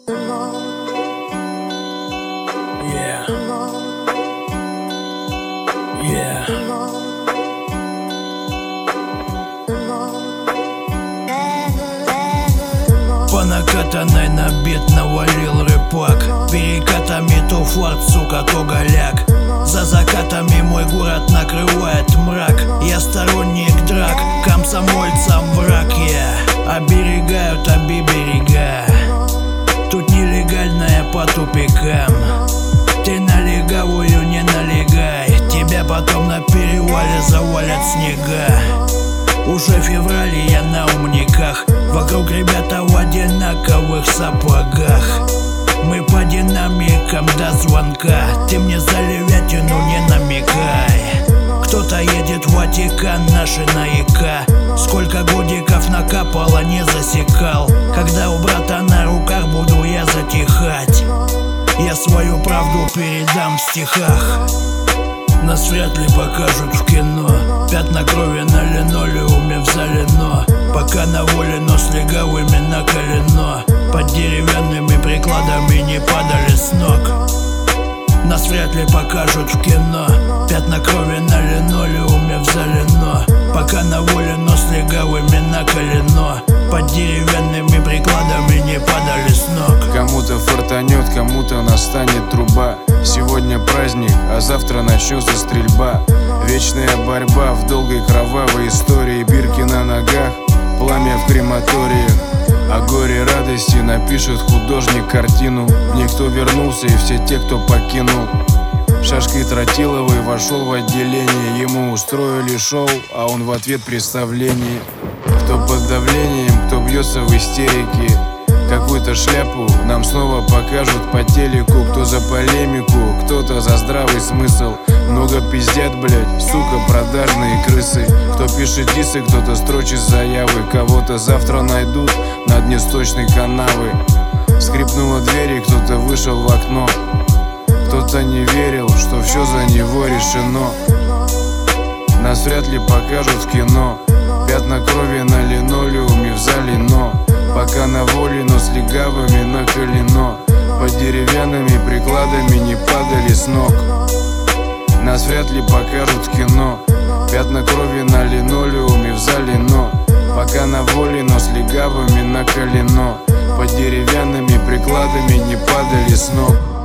Yeah. Yeah. По накатанной на бит навалил рыбак. Перекатами то фларт, сука, то голяк. За закатами мой город накрывает мрак. Я сторонник драк, комсомольцам враг. Я оберегают берега. Тут нелегальная по тупикам. Ты на легавую не налегай, тебя потом на перевале завалят снега. Уже февраль, и я на умниках. Вокруг ребята в одинаковых сапогах. Мы по динамикам до звонка. Ты мне за левятину не намекай. Кто-то едет в Ватикан, наши наика. Сколько годиков накапало, не засекал. Когда у брата на руках буду я затихать, я свою правду передам в стихах. Нас вряд ли покажут в кино. Пятна крови на линолеуме в зале, но пока на воле, но с легавыми на колено. Под деревянными прикладами не падали с ног. Нас вряд ли покажут в кино. Пятна крови на линолеуме в зале, но пока на воле, но с легавыми на колено. Под деревянными прикладами не падали с ног. Кому-то фартанет, кому-то настанет труба. Сегодня праздник, а завтра начнется стрельба. Вечная борьба в долгой кровавой истории. Бирки на ногах, пламя в крематориях. О горе радости напишет художник картину. В них кто вернулся и все те, кто покинул. Шашкой Тротиловой вошел в отделение. Ему устроили шоу, а он в ответ представление. Кто под давлением, кто бьется в истерике. Какую-то шляпу нам снова покажут по телеку. Кто за полемику, кто-то за здравый смысл. Много пиздят, блять, сука, продажные крысы. Кто пишет дисы, кто-то строчит заявы. Кого-то завтра найдут на дне сточной канавы. Скрипнула дверь, и кто-то вышел в окно. Кто-то не верил, что все за него решено. Нас вряд ли покажут в кино. Пятна крови на линолеуме в зале, но пока на воле, но с легавыми на колено. Под деревянными прикладами не падали с ног. Нас вряд ли покажут в кино. Пятна крови на линолеуме в зале, но пока на воле, но с легавыми на колено. Под деревянными прикладами не падали с ног.